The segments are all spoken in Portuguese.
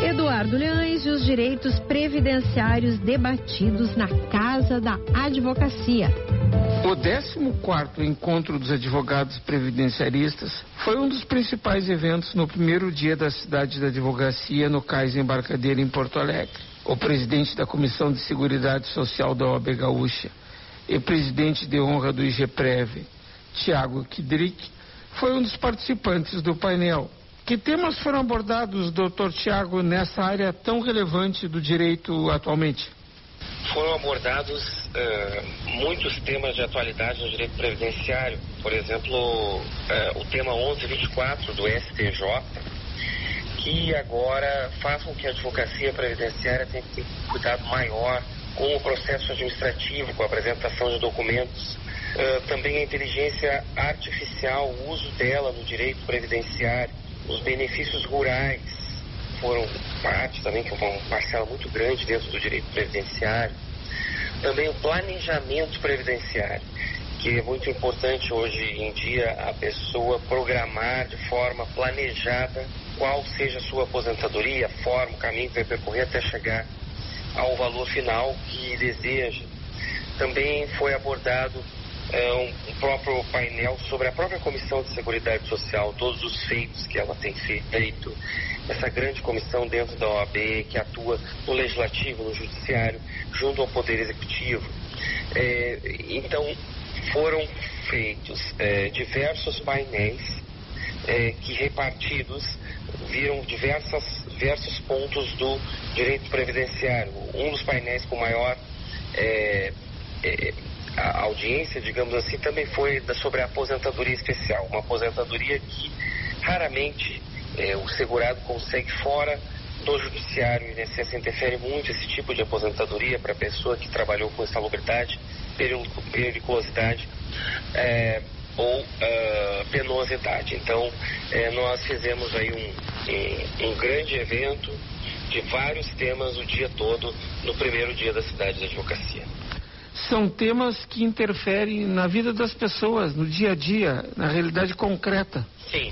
Eduardo Leães e os direitos previdenciários debatidos na Casa da Advocacia. O 14º Encontro dos Advogados Previdenciaristas foi um dos principais eventos no primeiro dia da Cidade da Advocacia no Cais Embarcadeiro em Porto Alegre. O presidente da Comissão de Seguridade Social da OAB Gaúcha e presidente de honra do IGPREV, Tiago Kidrick, foi um dos participantes do painel. Que temas foram abordados, doutor Tiago, nessa área tão relevante do direito atualmente? Foram abordados muitos temas de atualidade no direito previdenciário. Por exemplo, o tema 1124 do STJ, que agora faz com que a advocacia previdenciária tenha que ter um cuidado maior com o processo administrativo, com a apresentação de documentos. Também a inteligência artificial, o uso dela no direito previdenciário, os benefícios rurais foram parte também, que é uma parcela muito grande dentro do direito previdenciário. Também o planejamento previdenciário, que é muito importante hoje em dia a pessoa programar de forma planejada qual seja a sua aposentadoria, a forma, o caminho que vai percorrer até chegar ao valor final que deseja. Também foi abordado um próprio painel sobre a própria Comissão de Seguridade Social, todos os feitos que ela tem feito, essa grande comissão dentro da OAB que atua no Legislativo, no Judiciário, junto ao Poder Executivo. Então, foram feitos diversos painéis que repartidos viram diversos pontos do direito previdenciário. Um dos painéis com maior a audiência, digamos assim, também foi sobre a aposentadoria especial, uma aposentadoria que raramente o segurado consegue fora do judiciário. O INSS interfere muito esse tipo de aposentadoria para a pessoa que trabalhou com insalubridade, periculosidade ou penosidade. Então, nós fizemos aí um grande evento de vários temas o dia todo no primeiro dia da Cidade da Advocacia. São temas que interferem na vida das pessoas, no dia a dia, na realidade concreta. Sim,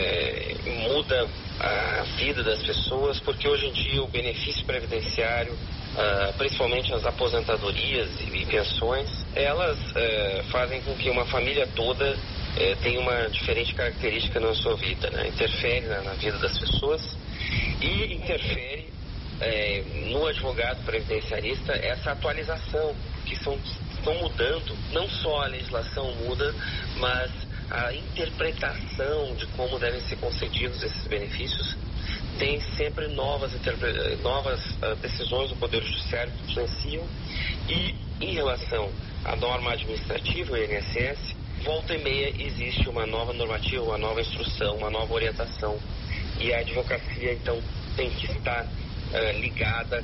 muda a vida das pessoas, porque hoje em dia o benefício previdenciário, principalmente as aposentadorias e pensões, elas fazem com que uma família toda tenha uma diferente característica na sua vida, né? Interfere na vida das pessoas e interfere no advogado previdenciarista essa atualização, que estão mudando, não só a legislação muda, mas a interpretação de como devem ser concedidos esses benefícios. Tem sempre novas decisões do Poder Judiciário que influenciam, e em relação à norma administrativa, o INSS, volta e meia existe uma nova normativa, uma nova instrução, uma nova orientação, e a advocacia então tem que estar ligada,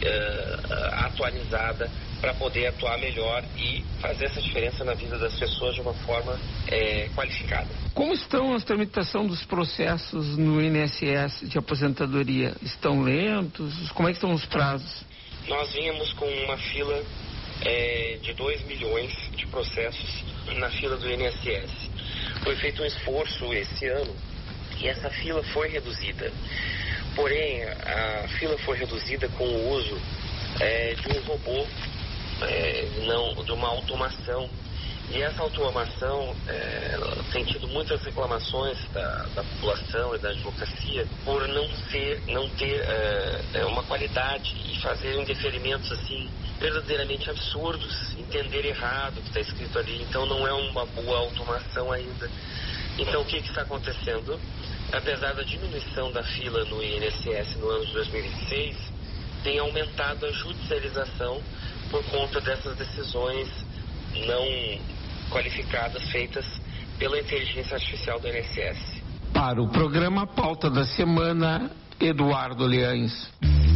atualizada, para poder atuar melhor e fazer essa diferença na vida das pessoas de uma forma qualificada. Como estão as tramitações dos processos no INSS de aposentadoria? Estão lentos? Como é que estão os prazos? Nós vínhamos com uma fila de 2 milhões de processos na fila do INSS. Foi feito um esforço esse ano e essa fila foi reduzida. Porém, a fila foi reduzida com o uso de um robô, não de uma automação. E essa automação tem tido muitas reclamações da população e da advocacia por não ter uma qualidade e fazer indeferimentos assim verdadeiramente absurdos, entender errado o que está escrito ali. Então não é uma boa automação ainda. Então o que está acontecendo? Apesar da diminuição da fila no INSS no ano de 2026, tem aumentado a judicialização por conta dessas decisões não qualificadas feitas pela inteligência artificial do INSS. Para o programa Pauta da Semana, Eduardo Leães.